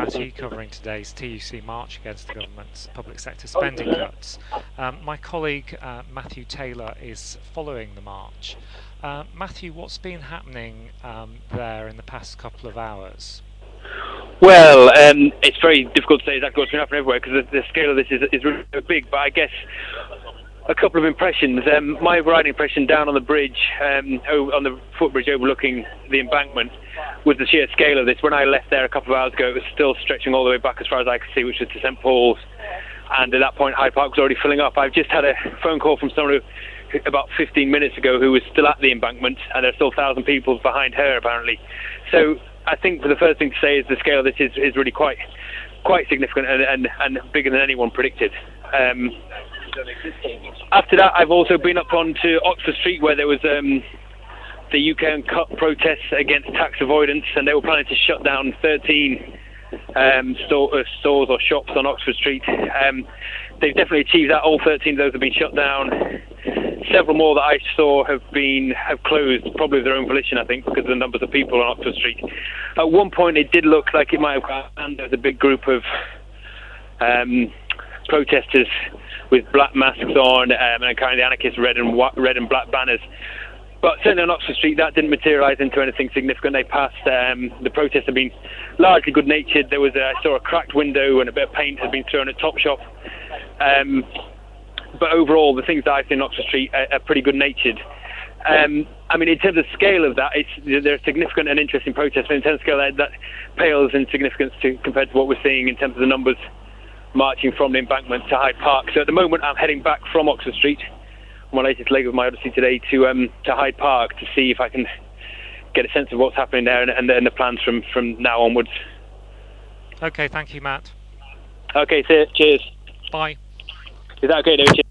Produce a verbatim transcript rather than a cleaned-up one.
Matthew, covering today's T U C march against the government's public sector spending cuts. Um, my colleague uh, Matthew Taylor is following the march. Uh, Matthew, what's been happening um, there in the past couple of hours? Well, um, it's very difficult to say exactly what's been happening everywhere because the, the scale of this is, is really big, but I guess a couple of impressions. Um, my overriding impression down on the bridge, um, on the footbridge overlooking the embankment, was the sheer scale of this. When I left there a couple of hours ago, it was still stretching all the way back as far as I could see, which was to St Paul's, and at that point Hyde Park was already filling up. I've just had a phone call from someone who, about fifteen minutes ago, who was still at the embankment, and there's still a thousand people behind her apparently. So I think for the first thing to say is the scale of this is, is really quite quite significant and, and, and bigger than anyone predicted. Um, After that, I've also been up onto Oxford Street, where there was um, the U K Uncut protests against tax avoidance, and they were planning to shut down thirteen um, store, uh, stores or shops on Oxford Street. Um, they've definitely achieved that. All thirteen of those have been shut down. Several more that I saw have been have closed, probably of their own volition, I think, because of the numbers of people on Oxford Street. At one point, it did look like it might have gone, and there was a big group of um, protesters with black masks on um, and carrying the anarchist red and white, red and black banners. But certainly on Oxford Street, that didn't materialise into anything significant. They passed. Um, the protests have been largely good-natured. There was, a, I saw a cracked window and a bit of paint had been thrown at Topshop. Um, but overall, the things that I've seen on Oxford Street are, are pretty good-natured. Um, I mean, in terms of scale of that, it's, they're significant and interesting protests. But in terms of scale, that, that pales in significance to, compared to what we're seeing in terms of the numbers marching from the embankment to Hyde Park. So at the moment I'm heading back from Oxford Street on my latest leg of my odyssey today to um, to Hyde Park to see if I can get a sense of what's happening there and, and, and the plans from, from now onwards. Okay, thank you, Matt. Okay, so cheers. Bye. Is that okay, David?